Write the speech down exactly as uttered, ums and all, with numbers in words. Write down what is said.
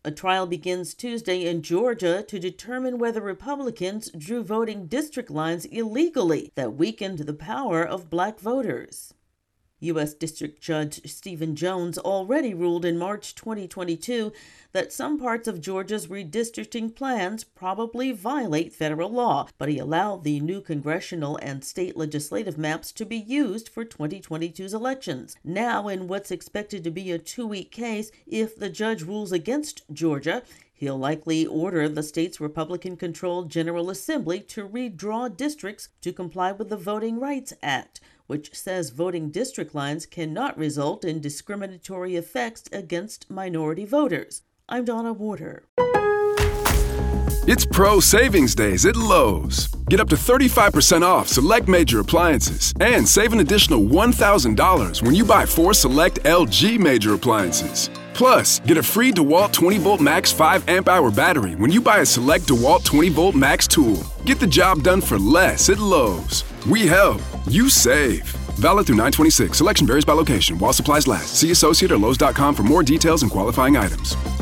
A trial begins Tuesday in Georgia to determine whether Republicans drew voting district lines illegally that weakened the power of black voters. U S District Judge Stephen Jones already ruled in March twenty twenty-two that some parts of Georgia's redistricting plans probably violate federal law, but he allowed the new congressional and state legislative maps to be used for twenty twenty-two's elections. Now, in what's expected to be a two-week case, if the judge rules against Georgia, he'll likely order the state's Republican-controlled General Assembly to redraw districts to comply with the Voting Rights Act, which says voting district lines cannot result in discriminatory effects against minority voters. I'm Donna Warder. It's Pro Savings Days at Lowe's. Get up to thirty-five percent off select major appliances and save an additional one thousand dollars when you buy four select L G major appliances. Plus, get a free DeWalt twenty volt Max five amp hour battery when you buy a select DeWalt twenty volt Max tool. Get the job done for less at Lowe's. We help. You save. Valid through nine twenty-six. Selection varies by location while supplies last. See associate or Lowe's dot com for more details and qualifying items.